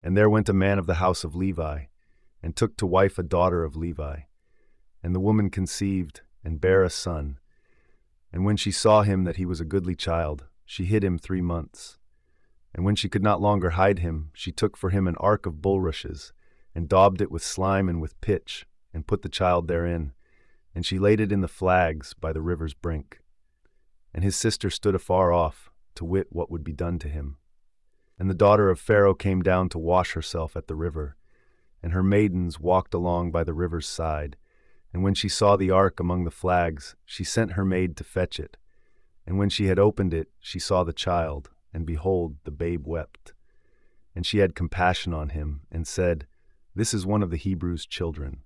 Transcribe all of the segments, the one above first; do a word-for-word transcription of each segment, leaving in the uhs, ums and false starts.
And there went a man of the house of Levi, and took to wife a daughter of Levi. And the woman conceived, and bare a son. And when she saw him that he was a goodly child, she hid him three months. And when she could not longer hide him, she took for him an ark of bulrushes, and daubed it with slime and with pitch, and put the child therein. And she laid it in the flags by the river's brink. And his sister stood afar off, to wit what would be done to him. And the daughter of Pharaoh came down to wash herself at the river, and her maidens walked along by the river's side. And when she saw the ark among the flags, she sent her maid to fetch it. And when she had opened it, she saw the child, and behold, the babe wept. And she had compassion on him, and said, This is one of the Hebrews' children.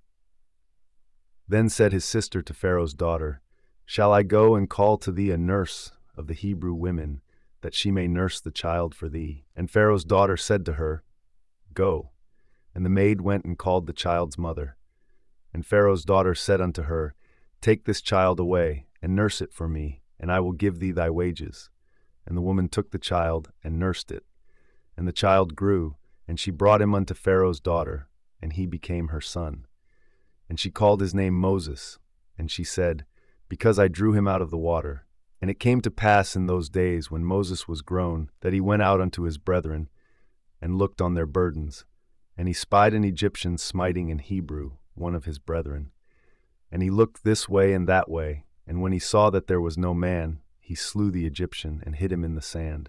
Then said his sister to Pharaoh's daughter, Shall I go and call to thee a nurse of the Hebrew women, that she may nurse the child for thee? And Pharaoh's daughter said to her, Go. And the maid went and called the child's mother. And Pharaoh's daughter said unto her, Take this child away, and nurse it for me, and I will give thee thy wages. And the woman took the child, and nursed it. And the child grew, and she brought him unto Pharaoh's daughter, and he became her son. And she called his name Moses, and she said, Because I drew him out of the water. And it came to pass in those days, when Moses was grown, that he went out unto his brethren, and looked on their burdens. And he spied an Egyptian smiting an Hebrew, one of his brethren. And he looked this way and that way, and when he saw that there was no man, he slew the Egyptian, and hid him in the sand.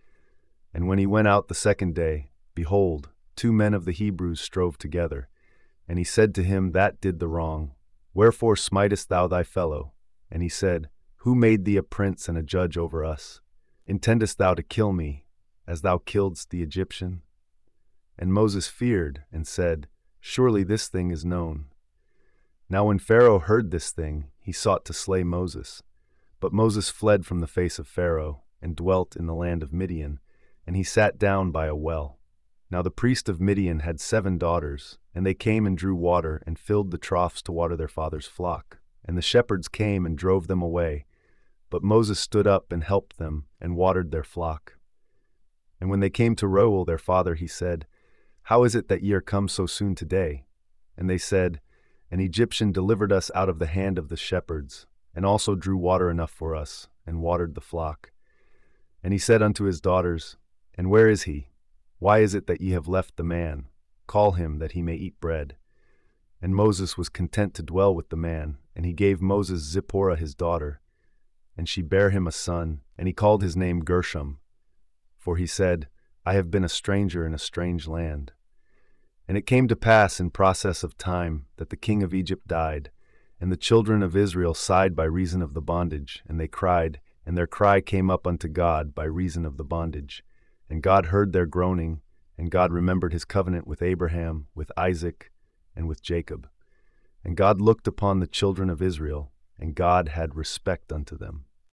And when he went out the second day, behold, two men of the Hebrews strove together. And he said to him that did the wrong, Wherefore smitest thou thy fellow? And he said, Who made thee a prince and a judge over us? Intendest thou to kill me, as thou killedst the Egyptian? And Moses feared, and said, Surely this thing is known. Now when Pharaoh heard this thing, he sought to slay Moses. But Moses fled from the face of Pharaoh, and dwelt in the land of Midian, and he sat down by a well. Now the priest of Midian had seven daughters, and they came and drew water, and filled the troughs to water their father's flock. And the shepherds came and drove them away. But Moses stood up and helped them, and watered their flock. And when they came to Reuel their father, he said, How is it that ye are come so soon today? And they said, An Egyptian delivered us out of the hand of the shepherds, and also drew water enough for us, and watered the flock. And he said unto his daughters, And where is he? Why is it that ye have left the man? Call him, that he may eat bread. And Moses was content to dwell with the man, and he gave Moses Zipporah his daughter. And she bare him a son, and he called his name Gershom. For he said, I have been a stranger in a strange land. And it came to pass in process of time that the king of Egypt died, and the children of Israel sighed by reason of the bondage, and they cried, and their cry came up unto God by reason of the bondage. And God heard their groaning, and God remembered his covenant with Abraham, with Isaac, and with Jacob. And God looked upon the children of Israel, and God had respect unto them.